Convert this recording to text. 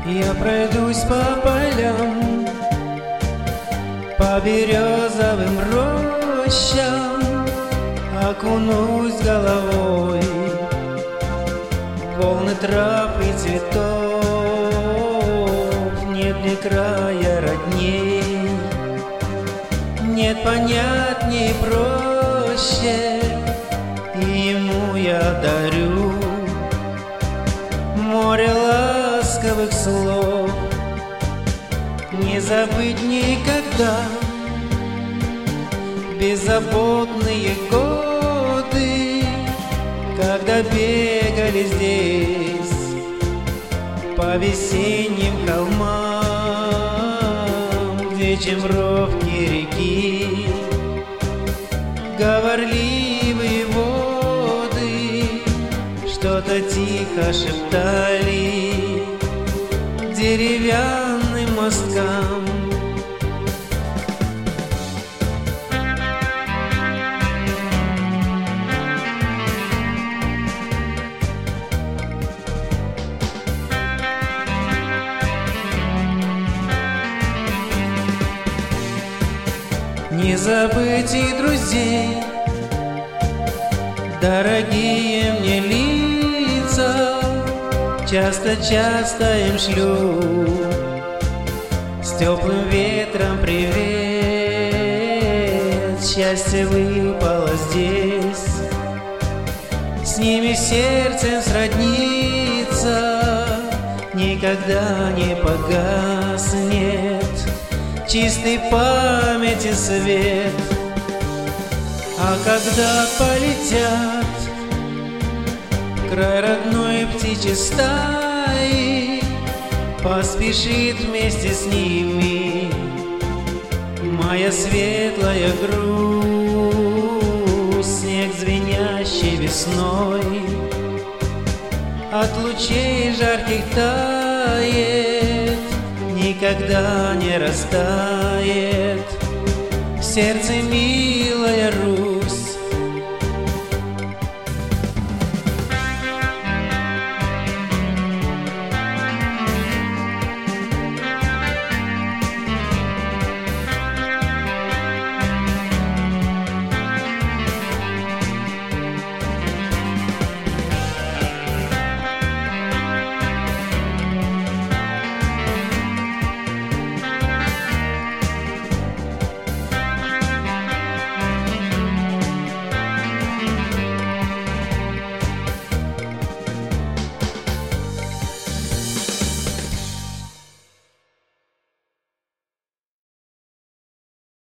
Я пройдусь по полям, по березовым рощам, окунусь головой в волны трав и цветов. Нет мне края родней, нет понятней проще, и ему я дарю море ласковых слов. Не забыть никогда беззаботные годы, когда бегали здесь по весенним холмам, где чемровки реки, говорливые воды что-то тихо шептали деревянным мосткам. Не забыть и друзей, дорогие мне лица, часто-часто им шлю с теплым ветром привет. Счастье выпало здесь, с ними сердцем сродниться, никогда не погаснет чистой памяти свет. А когда полетят в край родной птичьей стаи, поспешит вместе с ними моя светлая грусть. Снег, звенящий весной, от лучей жарких тает, никогда не растает в сердце милая Русь.